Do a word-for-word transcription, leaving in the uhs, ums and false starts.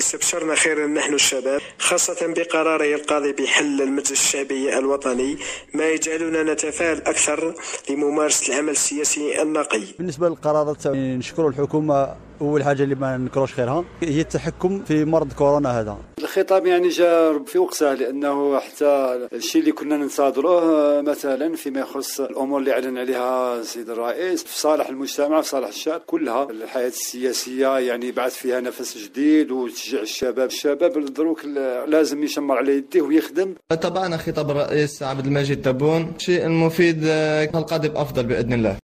استبشرنا خيرا نحن الشباب، خاصة بقراره القاضي بحل المجلس الشعبي الوطني، ما يجعلنا نتفائل أكثر لممارسة العمل السياسي النقي. بالنسبة للقرارات نشكر الحكومة، أول حاجة اللي ما نكروش خيرها هي التحكم في مرض كورونا هذا. الخطاب يعني جاء في وقته، لأنه حتى الشيء اللي كنا ننتظروه مثلا فيما يخص الأمور اللي أعلن عليها السيد الرئيس في صالح المجتمع في صالح الشعب كلها، الحياة السياسية يعني بعث فيها نفس جديد وتشجيع الشباب. الشباب دروك لازم يشمر على يديه ويخدم. تابعنا خطاب الرئيس عبد المجيد تبون، الشيء المفيد القادم أفضل بإذن الله.